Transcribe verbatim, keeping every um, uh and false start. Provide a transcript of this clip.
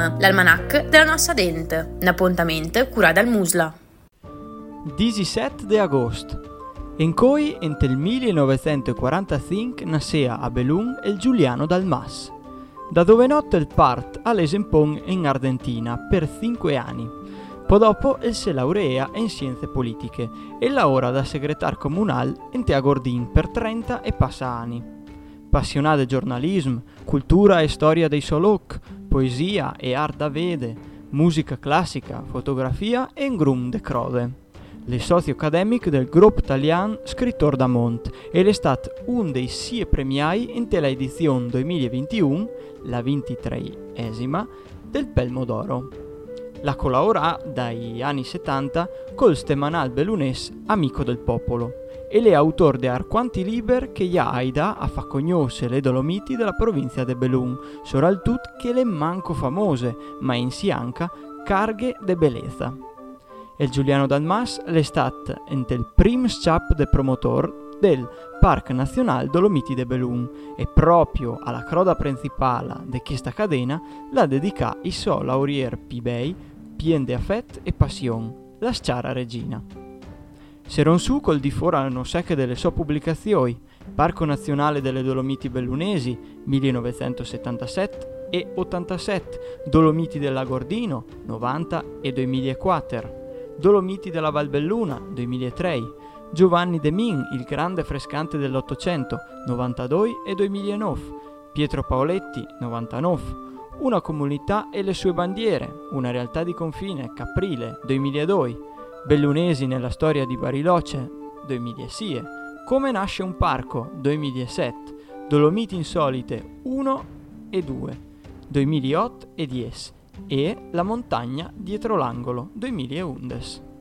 Film, l'almanach della nostra dente, un appuntamento curato dal Musla. diciassette di agosto. In cui, entro il millenovecentoquarantacinque, nasceva a Belun il Giuliano Dalmas, da dove notte il part all'esempon in Argentina per cinque anni. Poi dopo il si laurea in scienze politiche e lavora da segretar comunale in Teagordin per trenta e passa anni. Passionato di giornalismo, cultura e storia dei Solok, poesia e art da vede, musica classica, fotografia e un grum de crode. Le socio accademic del gruppo italiano Scrittor da Mont ed è stato uno dei sei premiai in l'edizione duemilaventuno, la ventitreesima, del Pelmo d'Oro. La collabora dagli anni settanta col stemanal belunese Amico del Popolo e le autore di arquanti liber che ya aida a fa conoscere le Dolomiti della provincia de Belun, soprattutto che le manco famose, ma in si anca carghe de bellezza. Il Giuliano Dalmas è stato il primo chap de promotor del Parco Nazionale Dolomiti de Belun e proprio alla croda principale di questa cadena la dedica il suo laurier Pibei, pien de affetto e passione, la sciara regina. Seron su col di fora non secche delle sue pubblicazioni, Parco Nazionale delle Dolomiti Bellunesi, millenovecentosettantasette e ottantasette, Dolomiti del Lagordino, novanta e duemilaquattro, Dolomiti della Valbelluna, duemilatré, Giovanni de Min, il grande frescante dell'Ottocento, novantadue e duemilanove, Pietro Paoletti, novantanove, Una comunità e le sue bandiere, una realtà di confine, Caprile, duemiladue, Bellunesi nella storia di Bariloce, duemilasei, Come nasce un parco, duemilasette, Dolomiti insolite uno e due, duemilaotto e dieci, e La montagna dietro l'angolo, duemilaundici.